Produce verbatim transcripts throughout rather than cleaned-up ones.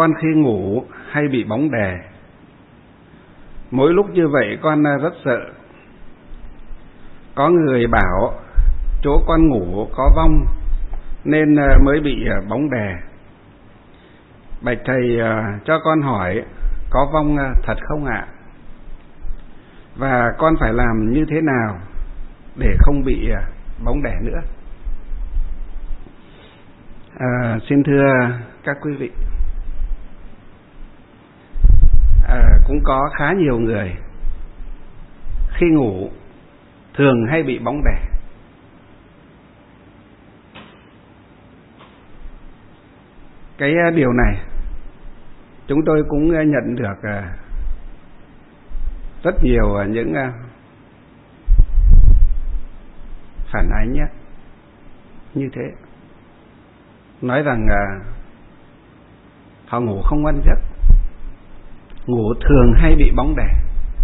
con khi ngủ hay bị bóng đè. Mỗi lúc như vậy con rất sợ. Có người bảo chỗ con ngủ có vong nên mới bị bóng đè. Bạch thầy cho con hỏi có vong thật không ạ? Và con phải làm như thế nào để không bị bóng đè nữa? À, xin thưa các quý vị, à, cũng có khá nhiều người khi ngủ thường hay bị bóng đè. Cái điều này chúng tôi cũng nhận được rất nhiều những phản ánh như thế, nói rằng họ ngủ không ngon giấc, ngủ thường hay bị bóng đè,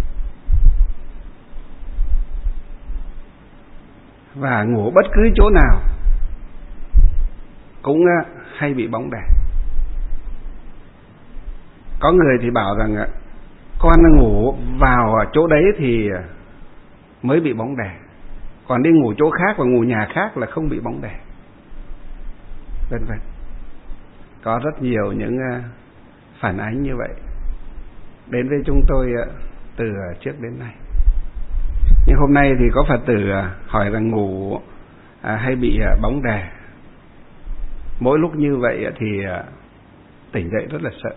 và ngủ bất cứ chỗ nào cũng hay bị bóng đè. Có người thì bảo rằng con ngủ vào chỗ đấy thì mới bị bóng đè, còn đi ngủ chỗ khác và ngủ nhà khác là không bị bóng đè, vân vân. Có rất nhiều những phản ánh như vậy đến với chúng tôi từ trước đến nay. Nhưng hôm nay thì có Phật tử hỏi rằng ngủ hay bị bóng đè. Mỗi lúc như vậy thì tỉnh dậy rất là sợ.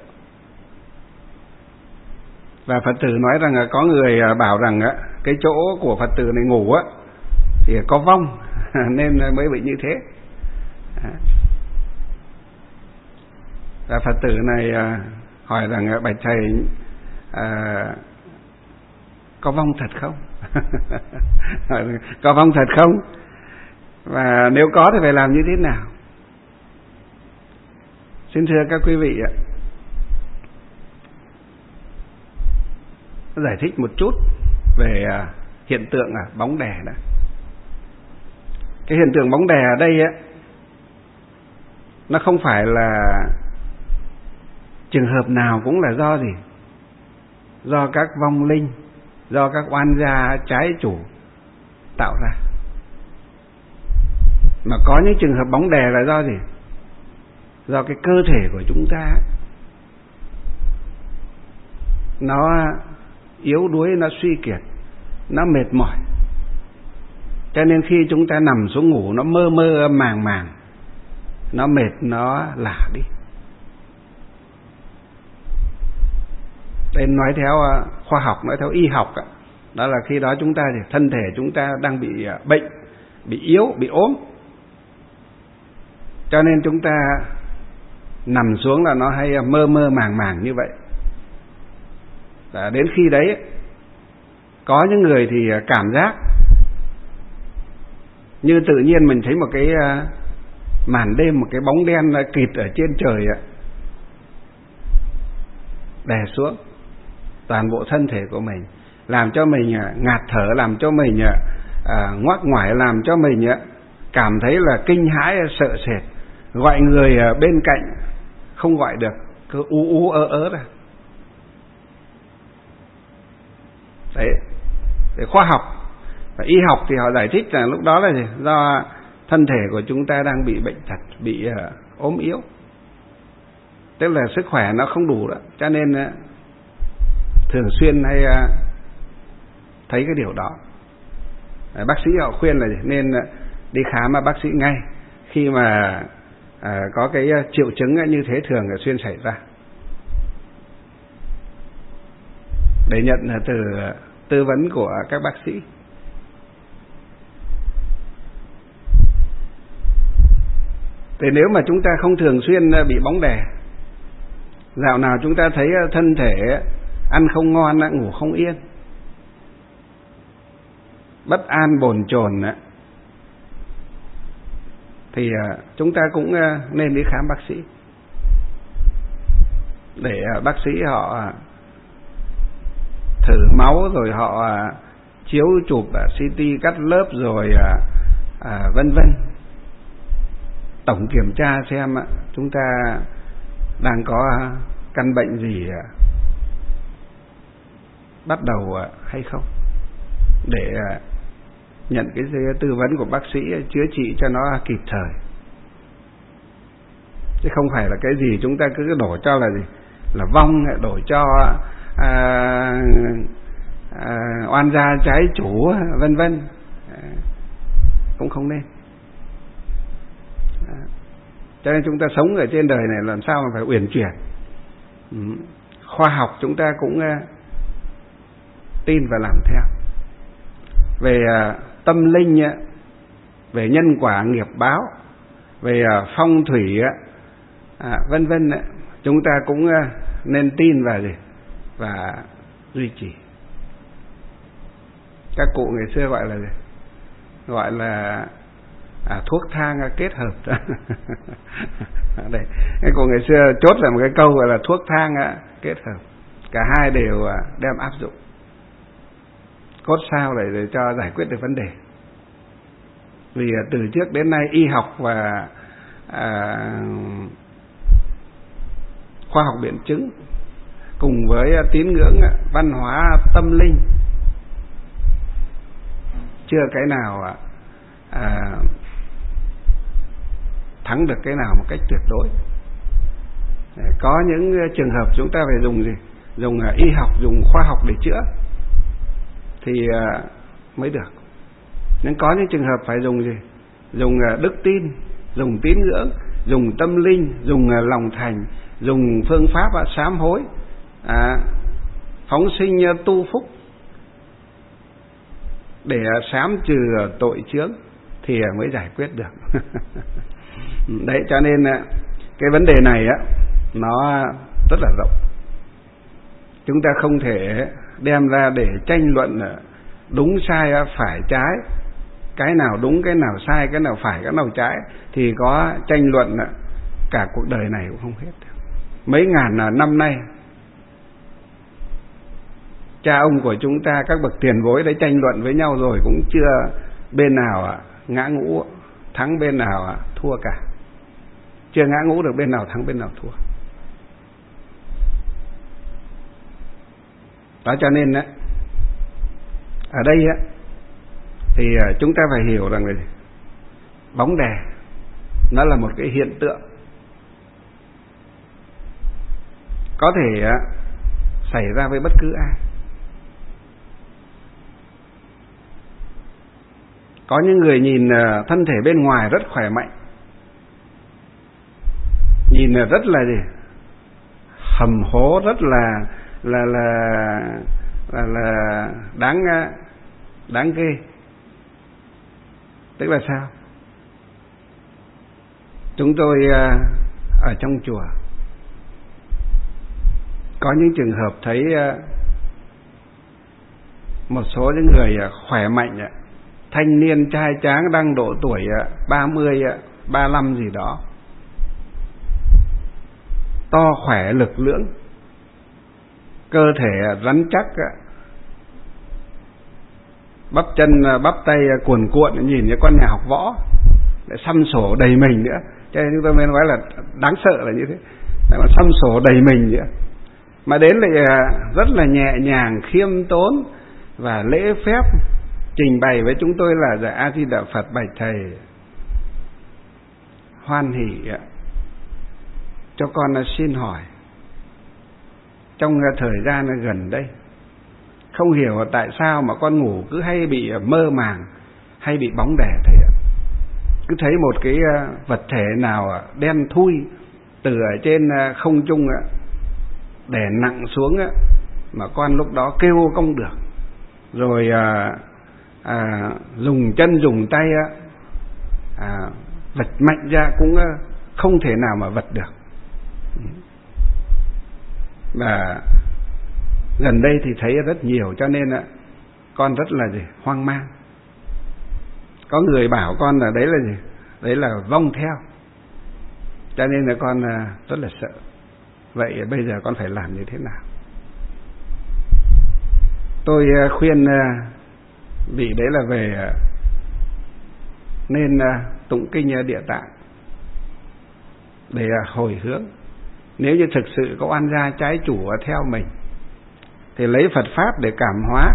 Và Phật tử nói rằng có người bảo rằng cái chỗ của Phật tử này ngủ thì có vong nên mới bị như thế. Và Phật tử này hỏi rằng bạch thầy, à, có vong thật không? Có vong thật không? Và nếu có thì phải làm như thế nào? Xin thưa các quý vị ạ, giải thích một chút về hiện tượng bóng đè đó. Cái hiện tượng bóng đè ở đây á, nó không phải là trường hợp nào cũng là do gì? Do các vong linh, do các oan gia trái chủ tạo ra. Mà có những trường hợp bóng đè là do gì? Do cái cơ thể của chúng ta nó yếu đuối, nó suy kiệt, nó mệt mỏi, cho nên khi chúng ta nằm xuống ngủ nó mơ mơ màng màng, nó mệt, nó lả đi. Nên nói theo khoa học, nói theo y học, đó là khi đó chúng ta thì thân thể chúng ta đang bị bệnh, bị yếu, bị ốm, cho nên chúng ta nằm xuống là nó hay mơ mơ màng màng như vậy. Và đến khi đấy có những người thì cảm giác như tự nhiên mình thấy một cái màn đêm, một cái bóng đen kịt ở trên trời đè xuống toàn bộ thân thể của mình, làm cho mình ngạt thở, làm cho mình ngoác ngoải, làm cho mình cảm thấy là kinh hãi, sợ sệt, gọi người bên cạnh không gọi được, cứ ú ú ớ ớ ra. Đấy, để khoa học và y học thì họ giải thích là lúc đó là gì? Do thân thể của chúng ta đang bị bệnh tật, bị uh, ốm yếu, tức là sức khỏe nó không đủ đó, cho nên uh, thường xuyên hay uh, thấy cái điều đó. uh, Bác sĩ họ khuyên là gì? Nên uh, đi khám mà bác sĩ ngay khi mà uh, có cái uh, triệu chứng như thế thường là xuyên xảy ra, để nhận uh, từ uh, tư vấn của các bác sĩ. Thì nếu mà chúng ta không thường xuyên bị bóng đè, dạo nào chúng ta thấy thân thể ăn không ngon, ngủ không yên, bất an bồn chồn, thì chúng ta cũng nên đi khám bác sĩ, để bác sĩ họ thử máu, rồi họ chiếu chụp xê tê cắt lớp, rồi à, vân vân, tổng kiểm tra xem chúng ta đang có căn bệnh gì bắt đầu hay không, để nhận cái tư vấn của bác sĩ chữa trị cho nó kịp thời. Chứ không phải là cái gì chúng ta cứ đổ cho là gì là vong, đổ cho à, à, oan gia trái chủ vân vân, à, cũng không nên. À, cho nên chúng ta sống ở trên đời này làm sao mà phải uyển chuyển. Ừ. Khoa học chúng ta cũng uh, tin và làm theo. Về uh, tâm linh, uh, về nhân quả nghiệp báo, về uh, phong thủy, uh, à, vân vân, uh, chúng ta cũng uh, nên tin vào gì và duy trì. Các cụ ngày xưa gọi là gì? Gọi là à, thuốc thang kết hợp. Đây, cái cụ ngày xưa chốt là một cái câu gọi là thuốc thang kết hợp, cả hai đều đem áp dụng. Cốt sao để, để cho giải quyết được vấn đề. Vì từ trước đến nay y học và à, khoa học biện chứng cùng với tín ngưỡng, văn hóa, tâm linh, chưa cái nào à, thắng được cái nào một cách tuyệt đối. Có những trường hợp chúng ta phải dùng gì? Dùng y học, dùng khoa học để chữa thì mới được. Nhưng có những trường hợp phải dùng gì? Dùng đức tin, dùng tín ngưỡng, dùng tâm linh, dùng lòng thành, dùng phương pháp sám hối, à, phóng sinh tu phúc để sám trừ tội chướng thì mới giải quyết được. Đấy, cho nên cái vấn đề này á, nó rất là rộng. Chúng ta không thể đem ra để tranh luận đúng sai phải trái, cái nào đúng cái nào sai, cái nào phải cái nào trái, thì có tranh luận cả cuộc đời này cũng không hết. Mấy ngàn năm nay cha ông của chúng ta, các bậc tiền bối đấy tranh luận với nhau rồi cũng chưa bên nào ngã ngũ thắng bên nào thua cả. Chưa ngã ngũ được bên nào thắng bên nào thua. Đó, cho nên á, ở đây á thì chúng ta phải hiểu rằng là bóng đè nó là một cái hiện tượng có thể á, xảy ra với bất cứ ai. Có những người nhìn thân thể bên ngoài rất khỏe mạnh, nhìn rất là gì hầm hố, rất là là là là, là đáng đáng ghê. Tức là sao? Chúng tôi ở trong chùa có những trường hợp thấy một số những người khỏe mạnh, thanh niên trai tráng đang độ tuổi ba mươi, ba mươi lăm gì đó, to khỏe lực lưỡng, cơ thể rắn chắc, bắp chân bắp tay cuồn cuộn, nhìn như con nhà học võ, lại xăm sổ đầy mình nữa. Cho nên chúng tôi mới nói là đáng sợ là như thế, lại xăm sổ đầy mình nữa. Mà đến lại rất là nhẹ nhàng, khiêm tốn và lễ phép trình bày với chúng tôi là dạ A Di Đà Phật, bạch thầy, hoan hỷ cho con xin hỏi, trong thời gian gần đây không hiểu tại sao mà con ngủ cứ hay bị mơ màng, hay bị bóng đè thầy ạ. Cứ thấy một cái vật thể nào đen thui từ ở trên không trung đè nặng xuống, mà con lúc đó kêu không được, rồi à, à, dùng chân dùng tay à, vật mạnh ra cũng không thể nào mà vật được. Và gần đây thì thấy rất nhiều, cho nên con rất là gì hoang mang. Có người bảo con là đấy là gì? Đấy là vong theo. Cho nên là con rất là sợ. Vậy bây giờ con phải làm như thế nào? Tôi khuyên vị đấy là về nên tụng kinh Địa Tạng để hồi hướng. nếu như thực sự có oan gia trái chủ theo mình, thì lấy Phật Pháp để cảm hóa,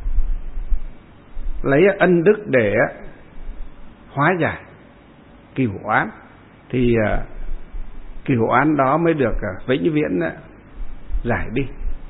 lấy ân đức để hóa giải cửu oán, thì cửu oán đó mới được vĩnh viễn giải đi.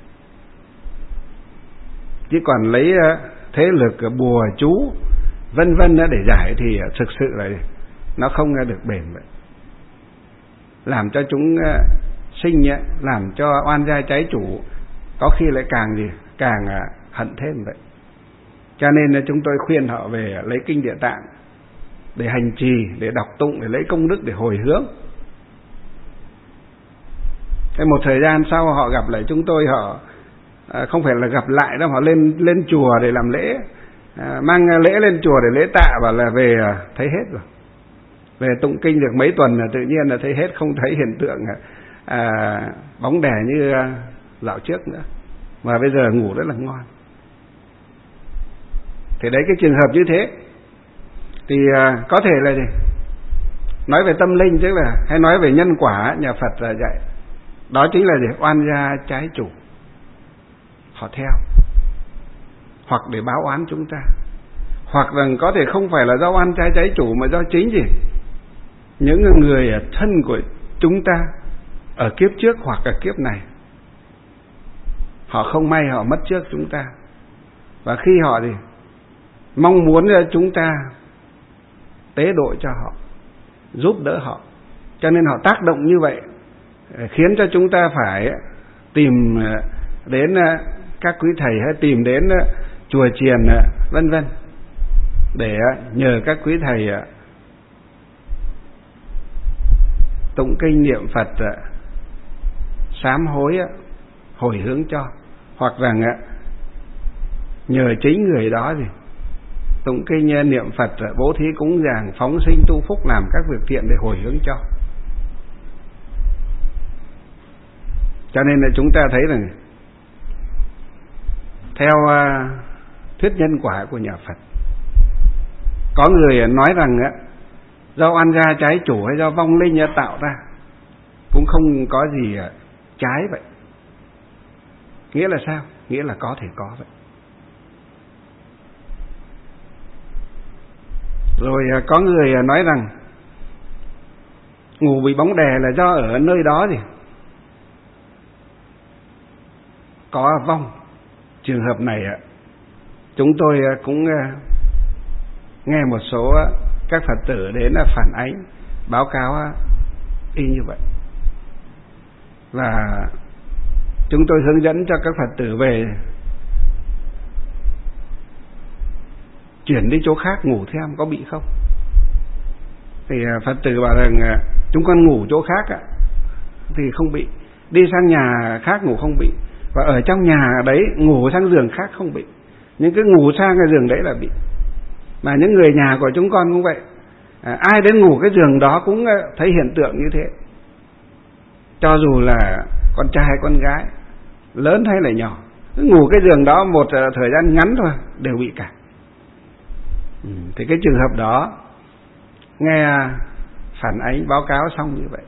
Chứ còn lấy thế lực bùa chú vân vân để giải thì thực sự là nó không được bền vậy, làm cho chúng sinh, làm cho oan gia trái chủ có khi lại càng gì càng hận thêm vậy. Cho nên chúng tôi khuyên họ về lấy kinh Địa Tạng để hành trì, để đọc tụng, để lấy công đức, để hồi hướng. Thế một thời gian sau họ gặp lại chúng tôi, họ à, không phải là gặp lại đâu, họ lên lên chùa để làm lễ, à, mang lễ lên chùa để lễ tạ, và là về thấy hết rồi. Về tụng kinh được mấy tuần là tự nhiên là thấy hết, không thấy hiện tượng à, bóng đè như dạo trước nữa, mà bây giờ ngủ rất là ngon. Thì đấy, cái trường hợp như thế thì à, có thể là gì? Nói về tâm linh, tức là hay nói về nhân quả, nhà Phật là dạy đó chính là gì? Oan gia trái chủ, họ theo hoặc để báo oán chúng ta, hoặc là có thể không phải là do oan gia trái chủ, mà do chính gì những người thân của chúng ta ở kiếp trước hoặc ở kiếp này, họ không may họ mất trước chúng ta, và khi họ thì mong muốn chúng ta tế độ cho họ, giúp đỡ họ, cho nên họ tác động như vậy, khiến cho chúng ta phải tìm đến các quý thầy, hay tìm đến chùa chiền vân vân, để nhờ các quý thầy tụng kinh niệm Phật, sám hối, hồi hướng cho, hoặc rằng nhờ chính người đó gì tụng kinh niệm Phật, bố thí cúng dường, phóng sinh tu phúc, làm các việc thiện để hồi hướng cho. Cho nên là chúng ta thấy rằng theo uh, thuyết nhân quả của nhà Phật, có người nói rằng uh, do oan gia trái chủ hay do vong linh uh, tạo ra, cũng không có gì uh, trái vậy. Nghĩa là sao? Nghĩa là có thể có vậy. Rồi uh, có người uh, nói rằng ngủ bị bóng đè là do ở nơi đó gì có vong. Trường hợp này chúng tôi cũng nghe một số các Phật tử đến phản ánh, báo cáo y như vậy, và chúng tôi hướng dẫn cho các Phật tử về chuyển đi chỗ khác ngủ thêm có bị không. Thì Phật tử bảo rằng chúng con ngủ chỗ khác thì không bị, đi sang nhà khác ngủ không bị, và ở trong nhà đấy ngủ sang giường khác không bị. Nhưng cứ ngủ sang cái giường đấy là bị. Mà những người nhà của chúng con cũng vậy, à, ai đến ngủ cái giường đó cũng thấy hiện tượng như thế, cho dù là con trai hay con gái, lớn hay là nhỏ, cứ ngủ cái giường đó một thời gian ngắn thôi đều bị cả. ừ, Thì cái trường hợp đó nghe phản ánh báo cáo xong như vậy,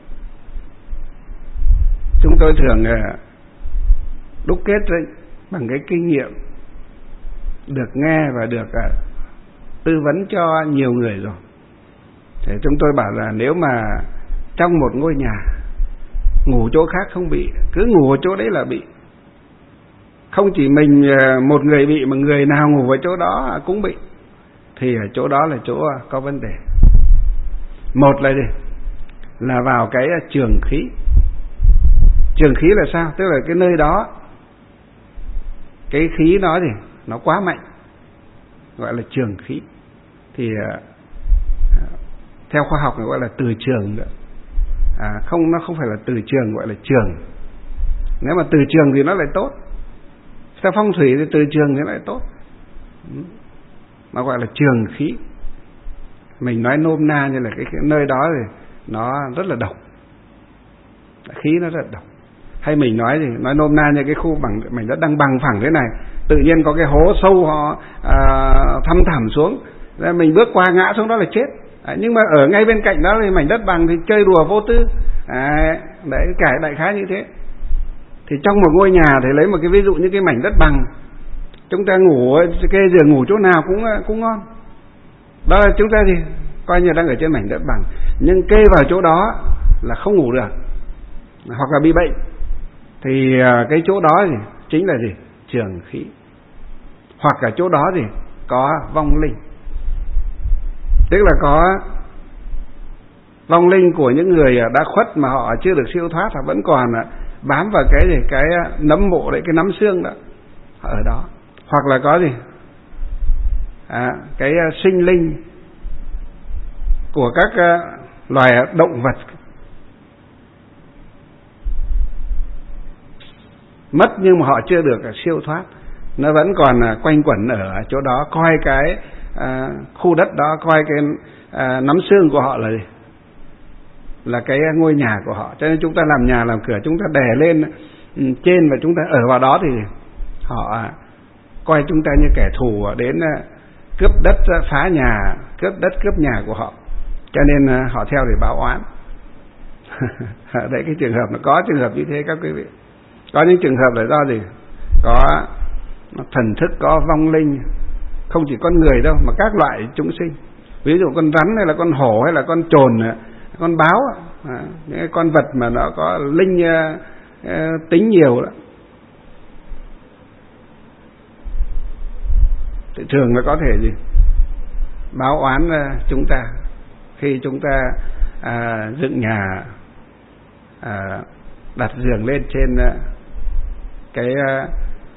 chúng tôi thường đúc kết bằng cái kinh nghiệm được nghe và được uh, tư vấn cho nhiều người rồi. Thì chúng tôi bảo là nếu mà trong một ngôi nhà ngủ chỗ khác không bị, cứ ngủ ở chỗ đấy là bị. Không chỉ mình uh, một người bị, mà người nào ngủ ở chỗ đó cũng bị, thì ở chỗ đó là chỗ uh, có vấn đề. Một là gì? Là vào cái uh, trường khí. Trường khí là sao? Tức là cái nơi đó cái khí đó thì nó quá mạnh, gọi là trường khí. Thì uh, theo khoa học gọi là từ trường nữa. À, không, nó không phải là từ trường, gọi là trường. Nếu mà từ trường thì nó lại tốt. Theo phong thủy thì từ trường thì nó lại tốt, mà gọi là trường khí. Mình nói nôm na như là cái, cái nơi đó thì nó rất là độc, khí nó rất là độc. Hay mình nói gì, nói nôm na như cái khu bằng mảnh đất đang bằng phẳng thế này, tự nhiên có cái hố sâu họ à, thăm thẳm xuống, mình bước qua ngã xuống đó là chết. À, nhưng mà ở ngay bên cạnh đó thì mảnh đất bằng thì chơi đùa vô tư, Đấy, đấy cái đại khái như thế. Thì trong một ngôi nhà thì lấy một cái ví dụ như cái mảnh đất bằng, chúng ta ngủ kê giường ngủ chỗ nào cũng cũng ngon. Đó là chúng ta thì coi như đang ở trên mảnh đất bằng, nhưng kê vào chỗ đó là không ngủ được, hoặc là bị bệnh, thì cái chỗ đó thì chính là gì? Trường khí. Hoặc là chỗ đó thì có vong linh, tức là có vong linh của những người đã khuất mà họ chưa được siêu thoát, họ vẫn còn bám vào cái gì, cái nấm mộ đấy, cái nấm xương đó ở đó. Hoặc là có gì à, cái sinh linh của các loài động vật mất nhưng mà họ chưa được siêu thoát, nó vẫn còn quanh quẩn ở chỗ đó, coi cái à, khu đất đó, coi cái à, nấm xương của họ là gì? Là cái ngôi nhà của họ. Cho nên chúng ta làm nhà làm cửa, chúng ta đè lên trên và chúng ta ở vào đó thì họ coi chúng ta như kẻ thù đến cướp đất, phá nhà, cướp đất, cướp nhà của họ, cho nên họ theo để báo oán. Đấy, cái trường hợp nó có trường hợp như thế các quý vị. Có những trường hợp là do gì? Có thần thức, có vong linh, không chỉ con người đâu mà các loại chúng sinh. Ví dụ con rắn hay là con hổ hay là con trồn, con báo, à, những con vật mà nó có linh uh, uh, tính nhiều đó, thì thường nó có thể gì? Báo oán uh, chúng ta khi chúng ta uh, dựng nhà, uh, đặt giường lên trên uh, cái uh,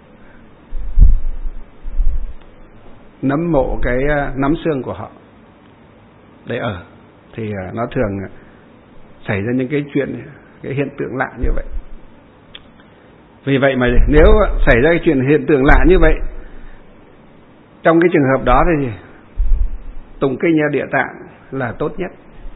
nấm mộ, cái uh, nấm xương của họ để ở, thì nó thường xảy ra những cái chuyện, cái hiện tượng lạ như vậy. Vì vậy mà nếu xảy ra cái chuyện hiện tượng lạ như vậy, trong cái trường hợp đó thì tụng kinh Địa Tạng là tốt nhất.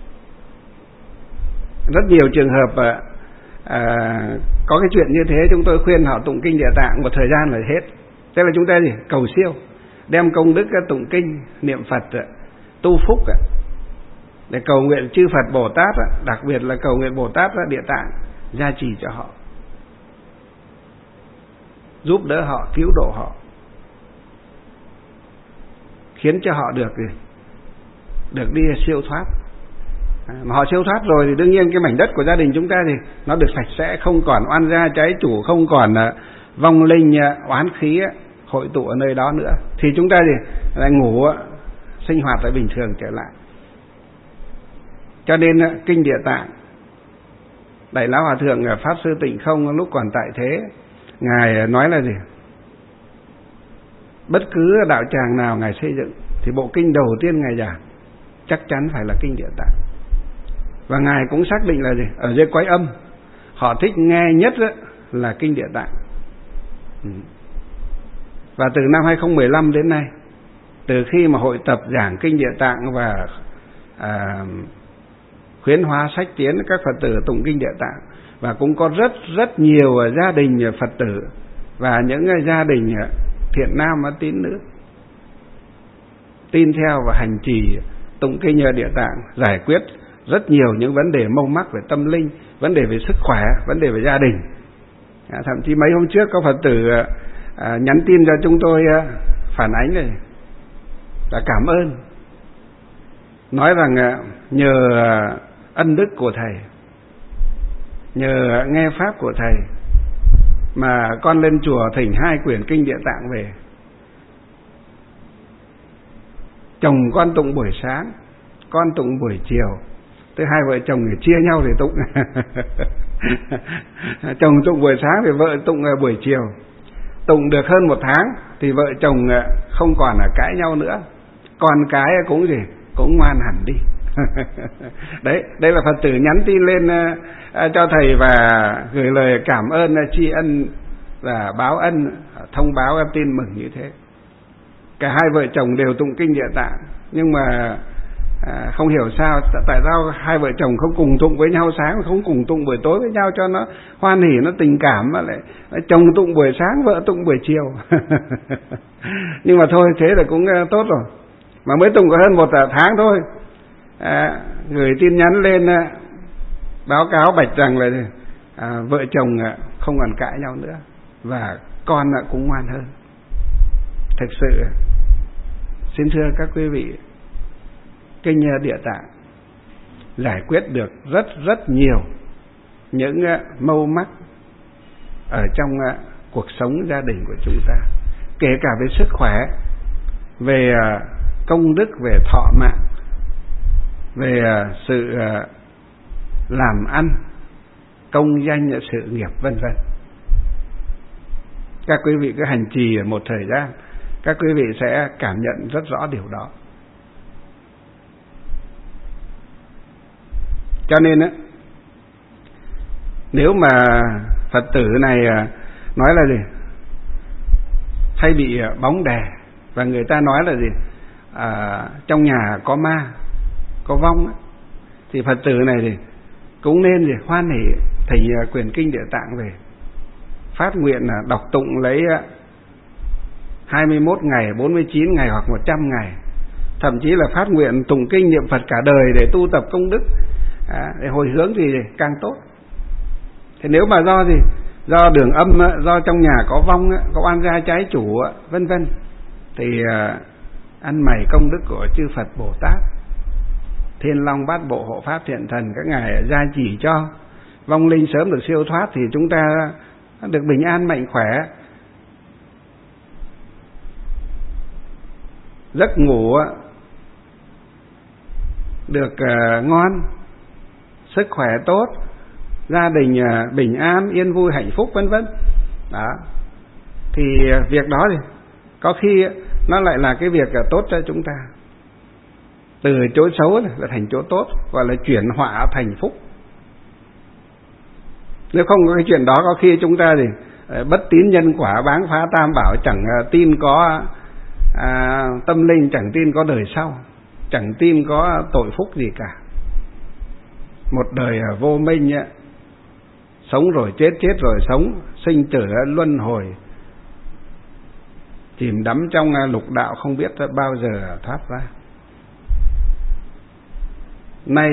Rất nhiều trường hợp à, à, có cái chuyện như thế, chúng tôi khuyên họ tụng kinh Địa Tạng một thời gian là hết. Thế là chúng ta gì? Cầu siêu, đem công đức tụng kinh, niệm Phật, tu phúc để cầu nguyện chư Phật Bồ Tát, đặc biệt là cầu nguyện Bồ Tát Địa Tạng gia trì cho họ, giúp đỡ họ, cứu độ họ, khiến cho họ được được đi siêu thoát. Mà họ siêu thoát rồi thì đương nhiên cái mảnh đất của gia đình chúng ta thì nó được sạch sẽ, không còn oan gia trái chủ, không còn vong linh oán khí hội tụ ở nơi đó nữa, thì chúng ta thì lại ngủ sinh hoạt lại bình thường trở lại. Cho nên kinh Địa Tạng, Đại Lão Hòa Thượng Pháp Sư Tịnh Không lúc còn tại thế, ngài nói là gì? Bất cứ đạo tràng nào ngài xây dựng thì bộ kinh đầu tiên ngài giảng chắc chắn phải là kinh Địa Tạng. Và ngài cũng xác định là gì? Ở dưới cõi âm họ thích nghe nhất là kinh Địa Tạng. Và từ năm hai không một năm đến nay, từ khi mà hội tập giảng kinh Địa Tạng và à, khuyến hóa sách tiến các Phật tử tụng kinh Địa Tạng, và cũng có rất rất nhiều gia đình Phật tử và những gia đình thiện nam tín nữ tin theo và hành trì tụng kinh Địa Tạng, giải quyết rất nhiều những vấn đề mâu mắc về tâm linh, vấn đề về sức khỏe, vấn đề về gia đình. À, thậm chí mấy hôm trước có Phật tử à, nhắn tin cho chúng tôi à, phản ánh này là cảm ơn, nói rằng à, nhờ à, ân đức của thầy, nhờ nghe pháp của thầy mà con lên chùa thỉnh hai quyển kinh Địa Tạng về. Chồng con tụng buổi sáng, con tụng buổi chiều, tới hai vợ chồng để chia nhau để tụng. Chồng tụng buổi sáng thì vợ tụng buổi chiều. Tụng được hơn một tháng thì vợ chồng không còn là cãi nhau nữa, con cái cũng gì cũng ngoan hẳn đi. Đấy, đây là Phật tử nhắn tin lên uh, cho thầy và gửi lời cảm ơn, uh, tri ân và báo ân, uh, thông báo uh, tin mừng như thế. Cả hai vợ chồng đều tụng kinh Địa Tạng, nhưng mà uh, không hiểu sao, tại sao hai vợ chồng không cùng tụng với nhau sáng, không cùng tụng buổi tối với nhau cho nó hoan hỉ, nó tình cảm, mà lại chồng tụng buổi sáng, vợ tụng buổi chiều. Nhưng mà thôi, thế là cũng uh, tốt rồi. Mà mới tụng có hơn một tháng thôi, à, gửi tin nhắn lên báo cáo bạch rằng là à, vợ chồng không còn cãi nhau nữa, và con cũng ngoan hơn. Thực sự xin thưa các quý vị, Kinh Địa Tạng giải quyết được rất rất nhiều những mâu mắc ở trong cuộc sống gia đình của chúng ta, kể cả về sức khỏe, về công đức, về thọ mạng, về sự làm ăn, công danh, sự nghiệp, vân vân. Các quý vị cứ hành trì một thời gian, các quý vị sẽ cảm nhận rất rõ điều đó. Cho nên á, nếu mà Phật tử này nói là gì, hay bị bóng đè, và người ta nói là gì, à, trong nhà có ma, có vong á, thì Phật tử này thì cũng nên gì hoan hỉ thỉnh quyển Kinh Địa Tạng về, phát nguyện là đọc tụng lấy hai mươi mốt ngày, bốn mươi chín ngày hoặc một trăm ngày, thậm chí là phát nguyện tụng kinh niệm Phật cả đời để tu tập công đức, à, để hồi hướng thì càng tốt. Thế nếu mà do gì, do đường âm, do trong nhà có vong, có oan gia trái chủ, vân vân, thì ăn mày công đức của chư Phật Bồ Tát, Thiên Long Bát Bộ Hộ Pháp Thiện Thần các ngài gia chỉ cho vong linh sớm được siêu thoát, thì chúng ta được bình an mạnh khỏe, giấc ngủ được ngon, sức khỏe tốt, gia đình bình an, yên vui, hạnh phúc, vân vân. Đó. Thì việc đó thì có khi nó lại là cái việc tốt cho chúng ta. Từ chỗ xấu là thành chỗ tốt, gọi là chuyển họa thành phúc. Nếu không có cái chuyện đó, có khi chúng ta thì bất tín nhân quả, báng phá tam bảo, chẳng tin có à, tâm linh, chẳng tin có đời sau, chẳng tin có tội phúc gì cả. Một đời vô minh ấy, sống rồi chết, chết rồi sống, sinh tử luân hồi, chìm đắm trong lục đạo không biết bao giờ thoát ra. Nay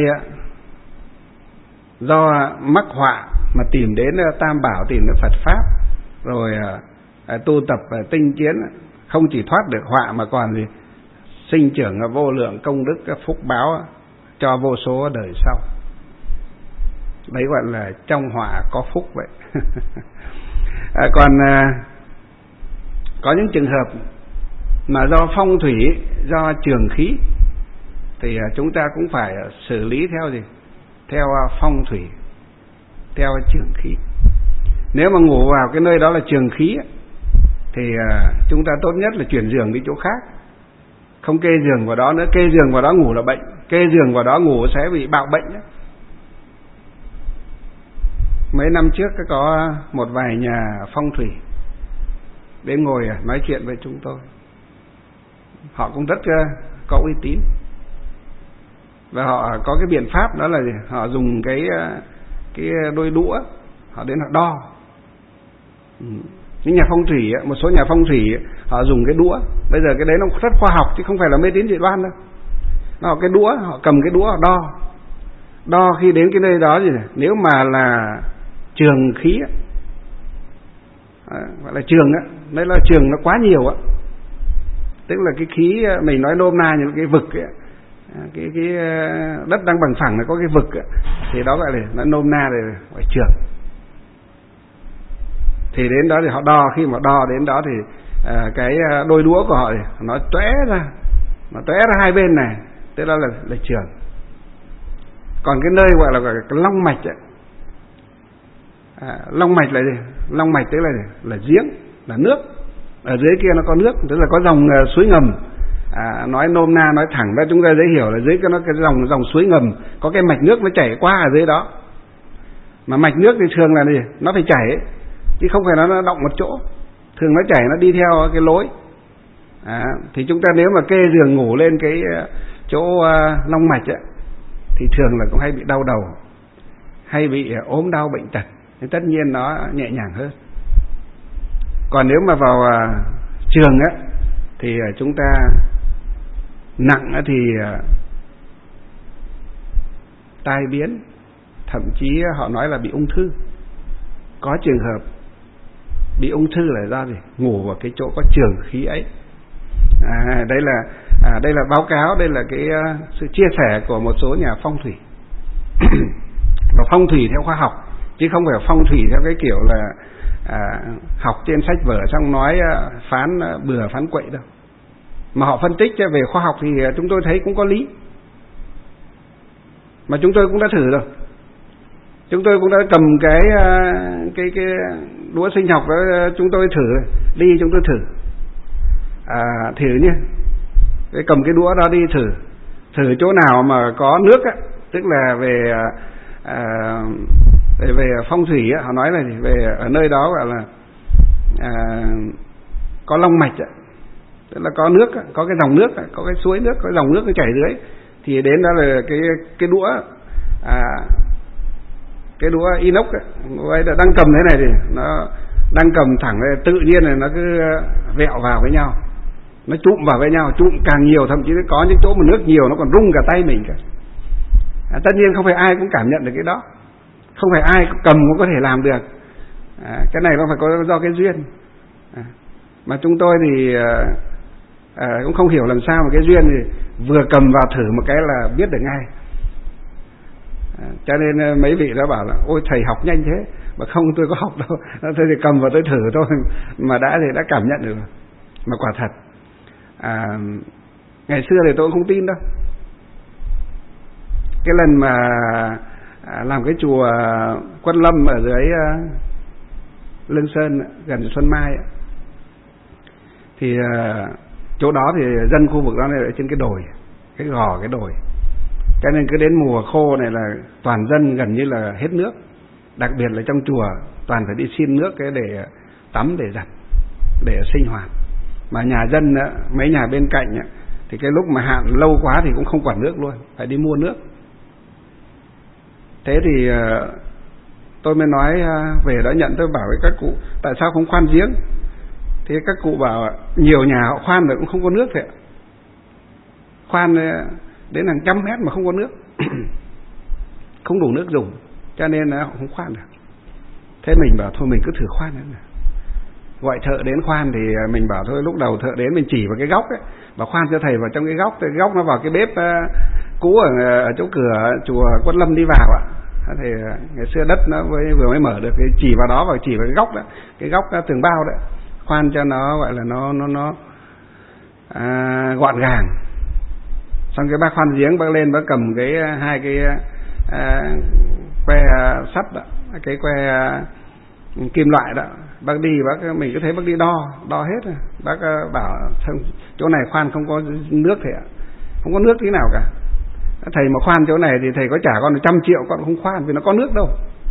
do mắc họa mà tìm đến tam bảo, tìm đến Phật pháp, rồi tu tập tinh tiến, không chỉ thoát được họa mà còn gì sinh trưởng vô lượng công đức phúc báo cho vô số đời sau. Đấy gọi là trong họa có phúc vậy. à, còn à, có những trường hợp mà do phong thủy, do trường khí, thì à, chúng ta cũng phải xử lý theo gì, theo à, phong thủy, theo trường khí. Nếu mà ngủ vào cái nơi đó là trường khí, thì à, chúng ta tốt nhất là chuyển giường đi chỗ khác, không kê giường vào đó nữa. Kê giường vào đó ngủ là bệnh, kê giường vào đó ngủ sẽ bị bạo bệnh nhé. Mấy năm trước có một vài nhà phong thủy đến ngồi nói chuyện với chúng tôi. Họ cũng rất có uy tín, và họ có cái biện pháp đó là gì? Họ dùng cái cái đôi đũa, họ đến họ đo. Những nhà phong thủy, một số nhà phong thủy họ dùng cái đũa. Bây giờ cái đấy nó rất khoa học chứ không phải là mê tín dị đoan đâu. Nó cái đũa, họ cầm cái đũa họ đo. Đo khi đến cái nơi đó gì này, nếu mà là trường khí, à, gọi là trường á, đấy là trường nó quá nhiều á, tức là cái khí mình nói nôm na như cái vực ấy, cái cái đất đang bằng phẳng là có cái vực ấy, thì đó gọi là nó nôm na để gọi trường. Thì đến đó thì họ đo, khi mà đo đến đó thì à, cái đôi đũa của họ thì nó tóe ra, nó tóe ra hai bên này, tức là là, là trường. Còn cái nơi gọi là gọi là cái long mạch ấy, à, long mạch là gì? Long mạch tức là gì? Là giếng, là nước. Ở dưới kia nó có nước, tức là có dòng uh, suối ngầm. À, nói nôm na, nói thẳng ra chúng ta dễ hiểu là dưới cái nó cái dòng dòng suối ngầm, có cái mạch nước nó chảy qua ở dưới đó. Mà mạch nước thì thường là gì? Nó phải chảy ấy, chứ không phải nó, nó động một chỗ. Thường nó chảy, nó đi theo cái lối. À, thì chúng ta nếu mà kê giường ngủ lên cái uh, chỗ uh, long mạch ấy, thì thường là cũng hay bị đau đầu, hay bị uh, ốm đau bệnh tật. Thì tất nhiên nó nhẹ nhàng hơn. Còn nếu mà vào uh, trường á, thì uh, chúng ta nặng á, thì uh, tai biến, thậm chí họ nói là bị ung thư. Có trường hợp bị ung thư là do gì? Ngủ vào cái chỗ có trường khí ấy. À, đây là à, đây là báo cáo, đây là cái uh, sự chia sẻ của một số nhà phong thủy. Và phong thủy theo khoa học, chứ không phải phong thủy theo cái kiểu là à, học trên sách vở xong nói uh, phán uh, bừa phán quậy đâu. Mà họ phân tích về khoa học thì chúng tôi thấy cũng có lý. Mà chúng tôi cũng đã thử rồi. Chúng tôi cũng đã cầm cái cái cái đũa sinh học đó, chúng tôi thử đi, chúng tôi thử à, thử nhé, cái cầm cái đũa đó đi thử thử chỗ nào mà có nước á, tức là về à, về, về phong thủy á, họ nói là về ở nơi đó gọi là à, có long mạch á, tức là có nước, có cái dòng nước, có cái suối nước, có cái dòng nước nó chảy dưới, thì đến đó là cái cái đũa à, cái đũa inox ấy, đang cầm thế này thì nó đang cầm thẳng này, tự nhiên này nó cứ vẹo vào với nhau, nó trụm vào với nhau, trụm càng nhiều, thậm chí có những chỗ mà nước nhiều nó còn rung cả tay mình cả. À, tất nhiên không phải ai cũng cảm nhận được cái đó, không phải ai cầm cũng có thể làm được. À, cái này nó phải có do cái duyên. À, mà chúng tôi thì à, à, cũng không hiểu làm sao mà cái duyên thì vừa cầm vào thử một cái là biết được ngay. À, cho nên mấy vị đã bảo là ôi thầy học nhanh thế, mà không, tôi có học đâu, tôi thì cầm vào tôi thử thôi, mà đã thì đã cảm nhận được. Mà quả thật à, ngày xưa thì tôi cũng không tin đâu. Cái lần mà à, làm cái chùa Quân Lâm ở dưới à, Lương Sơn gần Xuân Mai ấy, thì à, chỗ đó thì dân khu vực đó này ở trên cái đồi, cái gò cái đồi, cho nên cứ đến mùa khô này là toàn dân gần như là hết nước, đặc biệt là trong chùa toàn phải đi xin nước cái để tắm, để giặt, để sinh hoạt. Mà nhà dân đó, mấy nhà bên cạnh đó, thì cái lúc mà hạn lâu quá thì cũng không quản nước luôn, phải đi mua nước. Thế thì tôi mới nói về đó nhận, tôi bảo với các cụ tại sao không khoan giếng. Thế các cụ bảo nhiều nhà họ khoan rồi cũng không có nước thế, khoan đến hàng trăm mét mà không có nước, không đủ nước dùng, cho nên là họ không khoan được. Thế mình bảo thôi mình cứ thử khoan nữa. Gọi thợ đến khoan thì mình bảo thôi, lúc đầu thợ đến mình chỉ vào cái góc ấy, bảo khoan cho thầy vào trong cái góc, cái góc nó vào cái bếp uh, cũ ở, ở chỗ cửa chùa Quân Lâm đi vào ạ. Thì ngày xưa đất nó mới, vừa mới mở được, thì chỉ vào đó và chỉ vào cái góc đó, cái góc tường bao đấy, khoan cho nó gọi là nó nó nó à, gọn gàng. Xong cái bác khoan giếng, bác lên bác cầm cái hai cái à, que sắt đó, cái que à, kim loại đó, bác đi, bác mình cứ thấy bác đi đo đo hết rồi. Bác bảo chỗ này khoan không có nước thì ạ, không có nước tí nào cả. Thầy mà khoan chỗ này thì thầy có trả con trăm triệu con không khoan, vì nó có nước đâu.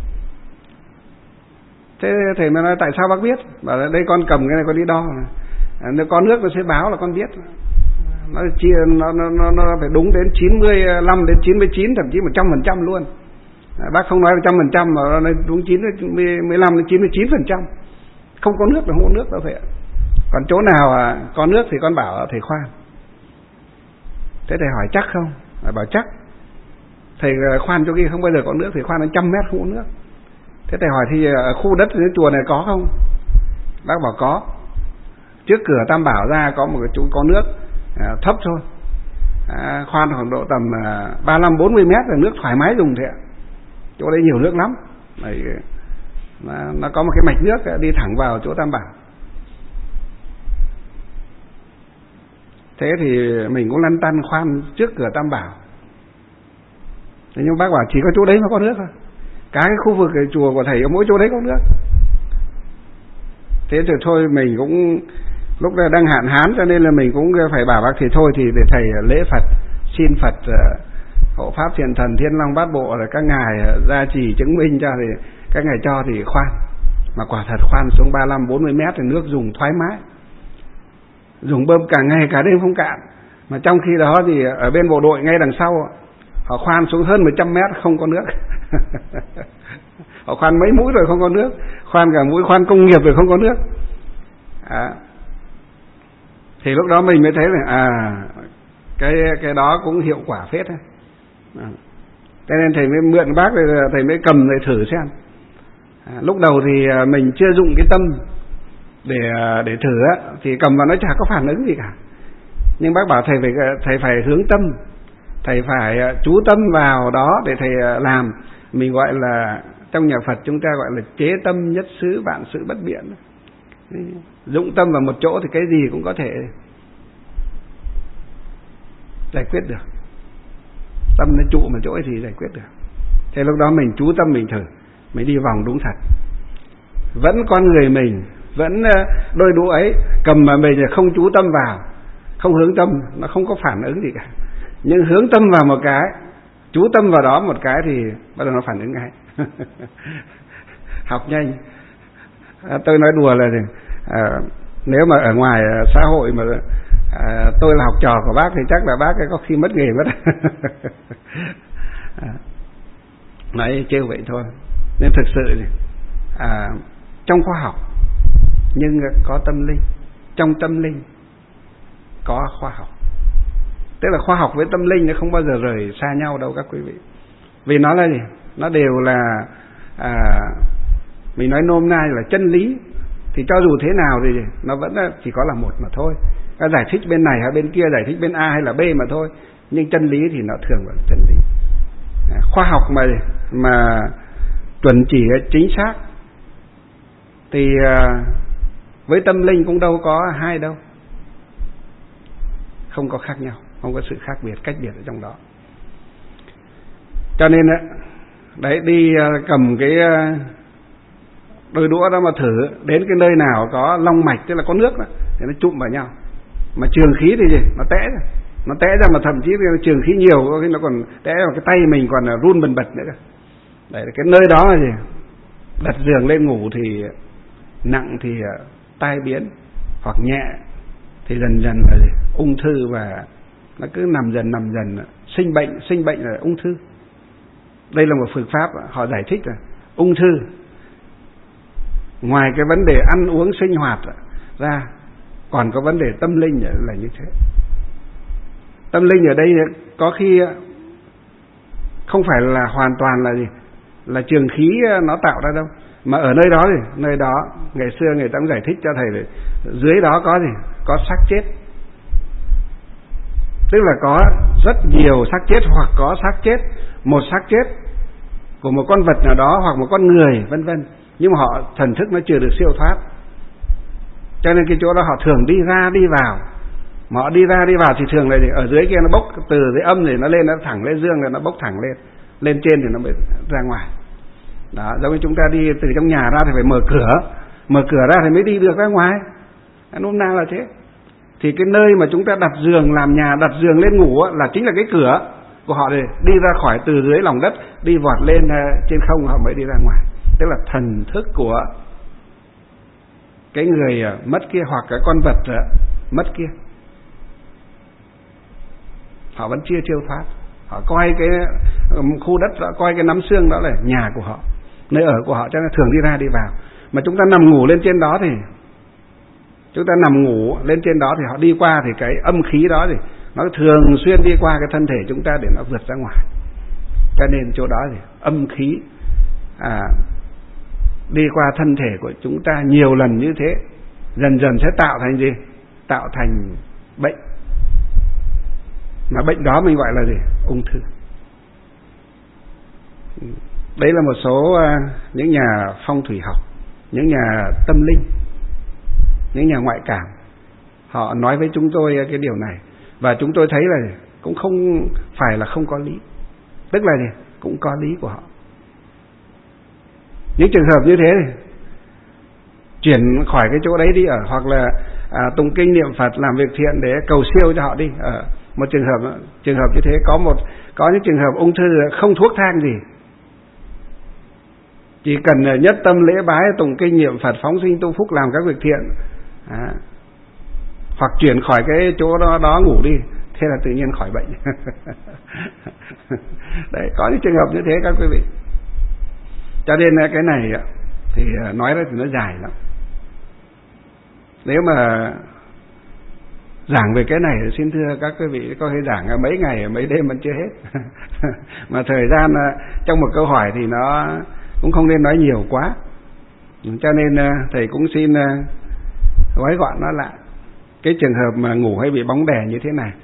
Thế thầy mới nói tại sao bác biết? Bảo là đây con cầm cái này con đi đo, nếu có nước nó sẽ báo là con biết. Nó chia nó nó nó phải đúng đến chín mươi lăm đến chín mươi chín, thậm chí một trăm phần trăm luôn. À, bác không nói một trăm phần trăm mà nó đúng chín mươi lăm đến chín mươi chín phần trăm. Không có nước là không có nước đâu thầy ạ. Còn chỗ nào à, có nước thì con bảo thầy khoan. Thế thầy hỏi chắc không? Thầy bảo chắc. Thầy khoan chỗ kia không bao giờ có nước, thì khoan đến trăm mét không có nước. Thế thầy hỏi thì ở khu đất dưới chùa này có không? Bác bảo có. Trước cửa Tam Bảo ra có một cái chỗ có nước à, thấp thôi, à, khoan khoảng độ tầm à, ba mươi lăm bốn mươi mét là nước thoải mái dùng thế ạ. Chỗ đấy nhiều nước lắm. Đấy, nó, nó có một cái mạch nước đi thẳng vào chỗ Tam Bảo. Thế thì mình cũng lăn tăn khoan trước cửa Tam Bảo. Thế nhưng bác bảo chỉ có chỗ đấy mà có nước thôi, cả cái khu vực cái chùa của thầy ở mỗi chỗ đấy có nước. Thế thì thôi mình cũng lúc đó đang hạn hán, cho nên là mình cũng phải bảo bác thì thôi thì để thầy lễ Phật, xin Phật hộ pháp thiện thần Thiên Long Bát Bộ rồi các ngài gia trì chứng minh cho, thì các ngài cho thì khoan. Mà quả thật khoan xuống ba mươi lăm bốn mươi mét thì nước dùng thoải mái, dùng bơm cả ngày cả đêm không cạn. Mà trong khi đó thì ở bên bộ đội ngay đằng sau họ khoan xuống hơn một trăm mét không có nước. Họ khoan mấy mũi rồi không có nước, khoan cả mũi khoan công nghiệp rồi không có nước. À, thì lúc đó mình mới thấy là à cái cái đó cũng hiệu quả phết đấy. À, Cho nên thầy mới mượn bác, thầy mới cầm thầy thử xem. À, lúc đầu thì mình chưa dụng cái tâm để để thử á, thì cầm vào nó chả có phản ứng gì cả. Nhưng bác bảo thầy phải thầy phải hướng tâm, thầy phải chú tâm vào đó để thầy làm. Mình gọi là, trong nhà Phật chúng ta gọi là chế tâm nhất xứ, vạn sự bất biện. Dụng tâm vào một chỗ thì cái gì cũng có thể giải quyết được. Tâm nó trụ một chỗ thì giải quyết được. Thế lúc đó mình chú tâm mình thử, mình đi vòng đúng thật. Vẫn con người mình, vẫn đôi đũa ấy, cầm mà mình không chú tâm vào, không hướng tâm, nó không có phản ứng gì cả. Nhưng hướng tâm vào một cái, chú tâm vào đó một cái thì bắt đầu nó phản ứng ngay. Học nhanh. À, tôi nói đùa là à, nếu mà ở ngoài xã hội mà à, tôi là học trò của bác thì chắc là bác ấy có khi mất nghề mất. À, nói trêu vậy thôi. Nên thực sự thì, à, trong khoa học nhưng có tâm linh, trong tâm linh có khoa học. Tức là khoa học với tâm linh nó không bao giờ rời xa nhau đâu các quý vị. Vì nó là gì? Nó đều là à, mình nói nôm na là chân lý. Thì cho dù thế nào thì nó vẫn chỉ có là một mà thôi. Nó giải thích bên này hay bên kia, giải thích bên A hay là B mà thôi. Nhưng chân lý thì nó thường là chân lý. À, khoa học mà mà chuẩn chỉ chính xác thì à, với tâm linh cũng đâu có hai đâu. Không có khác nhau, không có sự khác biệt, cách biệt ở trong đó. Cho nên đấy, đi cầm cái đôi đũa đó mà thử, đến cái nơi nào có long mạch, tức là có nước đó, thì nó chụm vào nhau. Mà trường khí thì gì? Nó té ra, nó té ra mà thậm chí trường khí nhiều, có khi nó còn té vào cái tay mình còn run bần bật nữa. Đấy, cái nơi đó là gì? Đặt giường lên ngủ thì nặng thì tai biến, hoặc nhẹ thì dần dần là gì? Ung thư, và nó cứ nằm dần nằm dần sinh bệnh, sinh bệnh là ung thư. Đây là một phương pháp họ giải thích là ung thư ngoài cái vấn đề ăn uống sinh hoạt ra còn có vấn đề tâm linh là như thế. Tâm linh ở đây có khi không phải là hoàn toàn là gì, là trường khí nó tạo ra đâu, mà ở nơi đó thì nơi đó ngày xưa người ta cũng giải thích cho thầy là dưới đó có gì, có xác chết. Tức là có rất nhiều xác chết, hoặc có xác chết, một xác chết của một con vật nào đó hoặc một con người vân vân, nhưng mà họ thần thức nó chưa được siêu thoát, cho nên cái chỗ đó họ thường đi ra đi vào. Mà họ đi ra đi vào thì thường là ở dưới kia nó bốc từ dưới âm thì nó lên, nó thẳng lên dương, là nó bốc thẳng lên, lên trên thì nó mới ra ngoài. Đó, giống như chúng ta đi từ trong nhà ra thì phải mở cửa, mở cửa ra thì mới đi được ra ngoài. Nôm na là thế. Thì cái nơi mà chúng ta đặt giường làm nhà, đặt giường lên ngủ là chính là cái cửa của họ, để đi ra khỏi từ dưới lòng đất, đi vọt lên trên không họ mới đi ra ngoài. Tức là thần thức của cái người mất kia hoặc cái con vật mất kia, họ vẫn chưa siêu thoát. Họ coi cái khu đất đó, coi cái nắm xương đó là nhà của họ, nơi ở của họ, cho nên thường đi ra đi vào. Mà chúng ta nằm ngủ lên trên đó thì chúng ta nằm ngủ lên trên đó thì họ đi qua thì cái âm khí đó thì nó thường xuyên đi qua cái thân thể chúng ta để nó vượt ra ngoài. Cho nên chỗ đó thì âm khí à, đi qua thân thể của chúng ta nhiều lần như thế, dần dần sẽ tạo thành gì? Tạo thành bệnh. Mà bệnh đó mình gọi là gì? Ung thư. Đấy là một số uh, những nhà phong thủy học, những nhà tâm linh, những nhà ngoại cảm, họ nói với chúng tôi cái điều này, và chúng tôi thấy là cũng không phải là không có lý, tức là gì? Cũng có lý của họ. Những trường hợp như thế thì chuyển khỏi cái chỗ đấy đi ở, hoặc là à, tụng kinh niệm Phật, làm việc thiện để cầu siêu cho họ đi. Ở một trường hợp trường hợp như thế, có một có những trường hợp ung thư không thuốc thang gì, chỉ cần nhất tâm lễ bái, tụng kinh niệm Phật, phóng sinh tu phúc, làm các việc thiện, à, hoặc chuyển khỏi cái chỗ đó, đó ngủ đi, thế là tự nhiên khỏi bệnh. Đấy, có những trường hợp như thế các quý vị. Cho nên cái này thì nói ra thì nó dài lắm. Nếu mà giảng về cái này xin thưa các quý vị, có thể giảng mấy ngày mấy đêm vẫn chưa hết. Mà thời gian trong một câu hỏi thì nó cũng không nên nói nhiều quá, cho nên thầy cũng xin gói gọn nó lại. Cái trường hợp mà ngủ hay bị bóng đè như thế này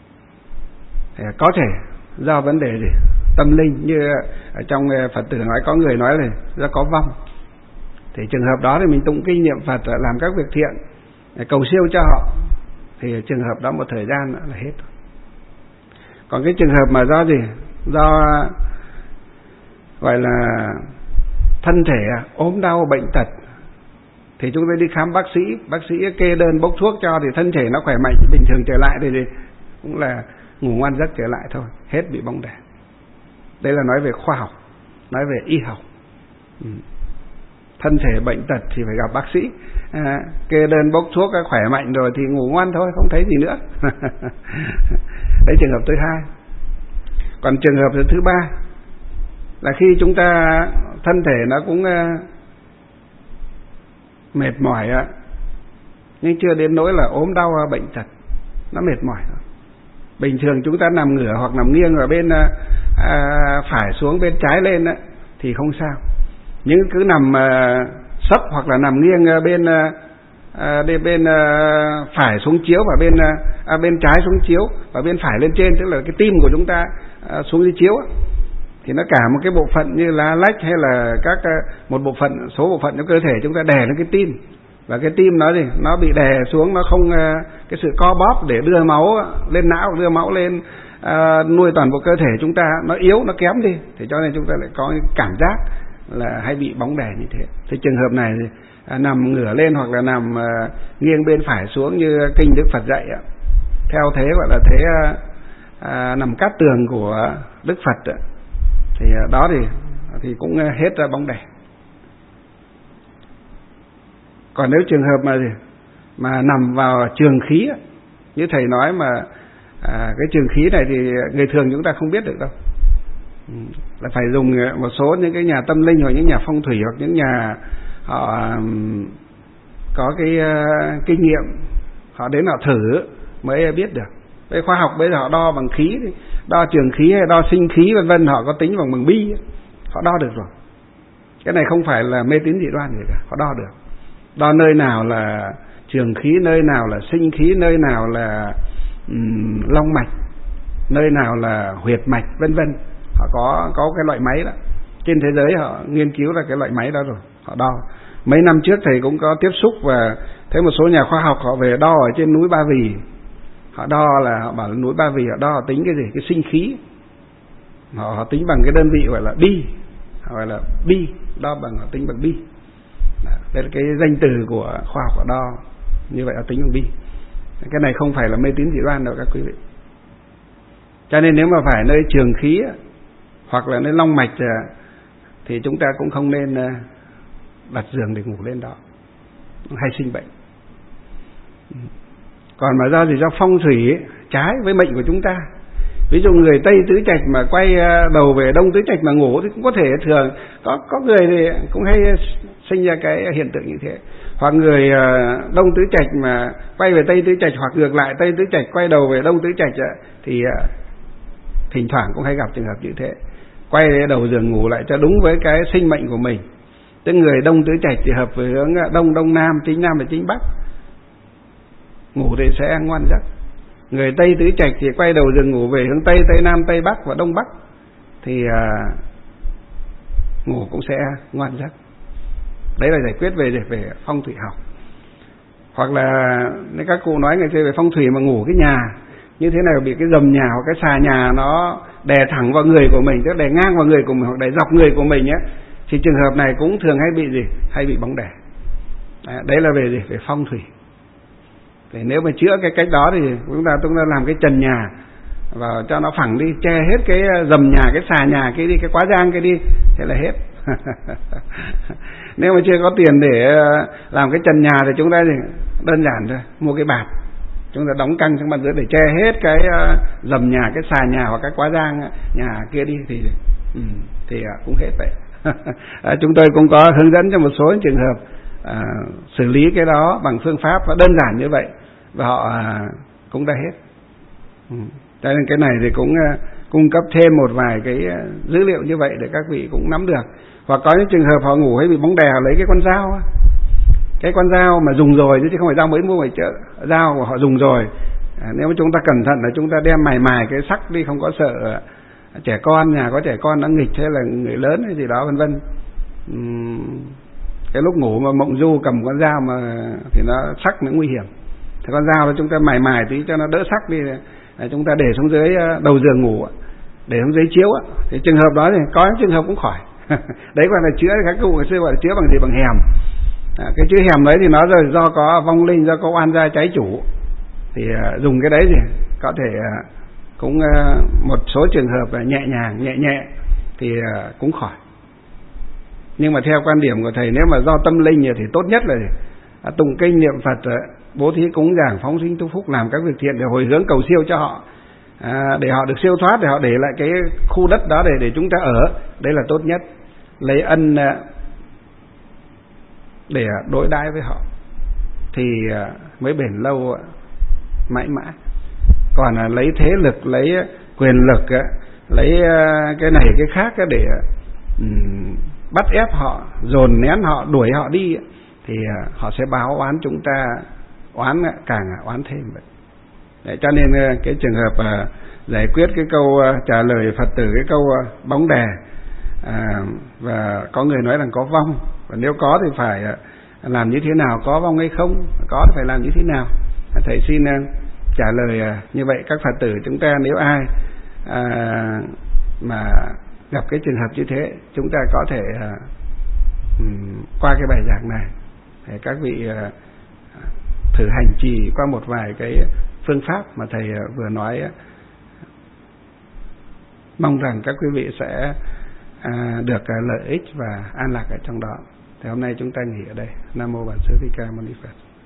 có thể do vấn đề gì tâm linh, như ở trong Phật tử nói, có người nói là do có vong. Thì trường hợp đó thì mình tụng kinh niệm Phật, làm các việc thiện, cầu siêu cho họ, thì trường hợp đó một thời gian nữa là hết. Còn cái trường hợp mà do gì, do gọi là thân thể ốm đau bệnh tật, thì chúng ta đi khám bác sĩ, bác sĩ kê đơn bốc thuốc cho, thì thân thể nó khỏe mạnh bình thường trở lại, thì cũng là ngủ ngoan giấc trở lại thôi, hết bị bóng đè. Đây là nói về khoa học, nói về y học. ừ. Thân thể bệnh tật thì phải gặp bác sĩ, à, kê đơn bốc thuốc khỏe mạnh rồi thì ngủ ngoan thôi, không thấy gì nữa. Đấy trường hợp thứ hai. Còn trường hợp thứ ba là khi chúng ta thân thể nó cũng uh, mệt mỏi uh, nhưng chưa đến nỗi là ốm đau uh, bệnh tật, nó mệt mỏi thôi. Bình thường chúng ta nằm ngửa hoặc nằm nghiêng ở bên uh, uh, phải xuống, bên trái lên uh, thì không sao. Nhưng cứ nằm uh, sấp hoặc là nằm nghiêng uh, bên uh, uh, bên uh, phải xuống chiếu và bên uh, uh, bên trái xuống chiếu và bên phải lên trên, tức là cái tim của chúng ta uh, xuống dưới chiếu, thì nó cả một cái bộ phận như lá lách hay là các uh, một bộ phận số bộ phận trong cơ thể chúng ta đè lên cái tim, và cái tim nó gì nó bị đè xuống, nó không uh, cái sự co bóp để đưa máu lên não, đưa máu lên uh, nuôi toàn bộ cơ thể chúng ta, nó yếu, nó kém đi, thì cho nên chúng ta lại có cảm giác là hay bị bóng đè như thế. Thì trường hợp này thì, à, nằm ngửa lên hoặc là nằm à, nghiêng bên phải xuống như kinh Đức Phật dạy ạ, theo thế gọi là thế à, à, nằm cát tường của Đức Phật ạ, thì à, đó thì thì cũng hết ra bóng đè. Còn nếu trường hợp mà gì mà nằm vào trường khí như thầy nói, mà à, cái trường khí này thì người thường chúng ta không biết được đâu, là phải dùng một số những cái nhà tâm linh hoặc những nhà phong thủy hoặc những nhà họ có cái uh, kinh nghiệm, họ đến họ thử mới biết được. Với khoa học bây giờ họ đo bằng khí, đo trường khí hay đo sinh khí vân vân, họ có tính bằng bằng bi, họ đo được rồi. Cái này không phải là mê tín dị đoan gì cả, họ đo được. Đo nơi nào là trường khí, nơi nào là sinh khí, nơi nào là um, long mạch, nơi nào là huyệt mạch vân vân. Họ có có cái loại máy đó, trên thế giới họ nghiên cứu ra cái loại máy đó rồi, họ đo. Mấy năm trước thầy cũng có tiếp xúc và thấy một số nhà khoa học họ về đo ở trên núi Ba Vì, họ đo là họ bảo là núi Ba Vì họ đo họ tính cái gì, cái sinh khí, họ, họ tính bằng cái đơn vị gọi là bi, họ gọi là bi, đo bằng họ tính bằng bi. Đây là cái danh từ của khoa học họ đo như vậy, họ tính bằng bi. Cái này không phải là mê tín dị đoan đâu các quý vị. Cho nên nếu mà phải nơi trường khí hoặc là nơi long mạch thì chúng ta cũng không nên đặt giường để ngủ lên đó, hay sinh bệnh. Còn mà do gì, do phong thủy trái với mệnh của chúng ta. Ví dụ người Tây tứ trạch mà quay đầu về Đông tứ trạch mà ngủ thì cũng có thể thường có có người thì cũng hay sinh ra cái hiện tượng như thế. Hoặc người Đông tứ trạch mà quay về Tây tứ trạch, hoặc ngược lại Tây tứ trạch quay đầu về Đông tứ trạch, thì thỉnh thoảng cũng hay gặp trường hợp như thế. Quay đầu giường ngủ lại cho đúng với cái sinh mệnh của mình. Tức người Đông tứ trạch thì hợp với hướng Đông Đông Nam, chính Nam và chính Bắc, ngủ thì sẽ ngoan giấc. Người Tây tứ trạch thì quay đầu giường ngủ về hướng Tây, Tây Nam, Tây Bắc và Đông Bắc, thì à, ngủ cũng sẽ ngoan giấc. Đấy là giải quyết về về phong thủy học. Hoặc là nếu các cụ nói ngày xưa về phong thủy mà ngủ cái nhà như thế này, bị cái dầm nhà hoặc cái xà nhà nó đè thẳng vào người của mình, tức đè ngang vào người của mình hoặc đè dọc người của mình nhé, thì trường hợp này cũng thường hay bị gì, hay bị bóng đè. Đấy là về gì, về phong thủy. Thì nếu mà chữa cái cách đó thì chúng ta chúng ta làm cái trần nhà vào cho nó phẳng đi, che hết cái dầm nhà, cái xà nhà cái đi, cái quá giang cái đi, thế là hết. Nếu mà chưa có tiền để làm cái trần nhà thì chúng ta thì đơn giản thôi, mua cái bạt, chúng ta đóng căng xuống mặt dưới để che hết cái dầm nhà, cái xà nhà hoặc cái quá giang nhà kia đi, thì ừ, thì cũng hết vậy. Chúng tôi cũng có hướng dẫn cho một số trường hợp à, xử lý cái đó bằng phương pháp đơn giản như vậy, và họ cũng đã hết. Ừ. Cho nên cái này thì cũng uh, cung cấp thêm một vài cái uh, dữ liệu như vậy để các vị cũng nắm được. Hoặc có những trường hợp họ ngủ hay bị bóng đè, họ lấy cái con dao, cái con dao mà dùng rồi chứ không phải dao mới mua ngoài chợ, dao của họ dùng rồi. À, nếu mà chúng ta cẩn thận là chúng ta đem mài mài cái sắc đi, không có sợ uh, trẻ con, nhà có trẻ con nó nghịch hay là người lớn hay gì đó vân vân. Uhm, cái lúc ngủ mà mộng du cầm con dao mà thì nó sắc nó nguy hiểm. Thì con dao đó chúng ta mài mài tí cho nó đỡ sắc đi, chúng ta để xuống dưới đầu giường ngủ, để xuống dưới chiếu. Thì trường hợp đó thì có những trường hợp cũng khỏi. Đấy gọi là chữa, các cụ ngày xưa gọi là chữa bằng gì, bằng hèm. À, cái chữ hèm đấy thì nó rồi do có vong linh, do có oan gia trái chủ thì uh, dùng cái đấy thì có thể uh, cũng uh, một số trường hợp uh, nhẹ nhàng nhẹ nhẹ thì uh, cũng khỏi. Nhưng mà theo quan điểm của thầy, nếu mà do tâm linh thì tốt nhất là uh, tụng kinh niệm Phật, uh, bố thí cúng dường, phóng sinh tu phúc, làm các việc thiện để hồi hướng cầu siêu cho họ, à, để họ được siêu thoát, để họ để lại cái khu đất đó để để chúng ta ở. Đấy là tốt nhất. Lấy ân uh, để đối đãi với họ thì uh, mới bền lâu, uh, mãi mãi. Còn uh, lấy thế lực, lấy quyền lực, uh, lấy uh, cái này cái khác uh, để um, bắt ép họ, dồn nén họ, đuổi họ đi uh, thì uh, họ sẽ báo oán chúng ta, oán uh, càng uh, oán thêm vậy. Để cho nên uh, cái trường hợp uh, giải quyết cái câu uh, trả lời Phật tử cái câu uh, bóng đè, à, và có người nói rằng có vong, và nếu có thì phải uh, làm như thế nào, có vong hay không, có thì phải làm như thế nào. Thầy xin uh, trả lời uh, như vậy. Các Phật tử chúng ta nếu ai uh, mà gặp cái trường hợp như thế, chúng ta có thể uh, um, qua cái bài giảng này để các vị uh, thử hành trì qua một vài cái phương pháp mà thầy uh, vừa nói. Uh, mong rằng các quý vị sẽ uh, được uh, lợi ích và an lạc ở trong đó. Thì hôm nay chúng ta nghỉ ở đây. Nam mô Bản Sư Thích Ca Mâu Ni Phật.